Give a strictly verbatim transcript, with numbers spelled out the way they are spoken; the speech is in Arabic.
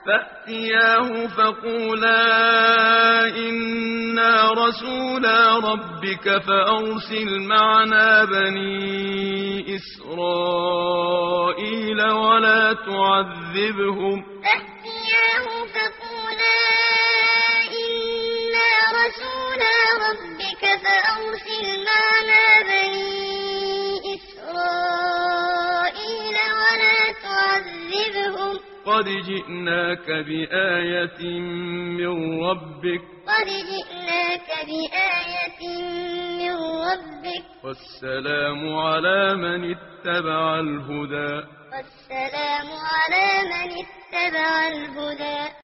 فَأْتِيَاهُ فَقُولَا إِنَّا رَسُولَا رَبِّكَ فَأَرْسِلْ مَعَنَا بَنِي إِسْرَائِيلَ وَلَا تُعَذِّبْهُمْ ۖ قَدْ جِئْنَاكَ بِآيَةٍ مِّن رَّبِّكَ ۖ وَالسَّلَامُ عَلَىٰ مَنِ اتَّبَعَ الْهُدَىٰ.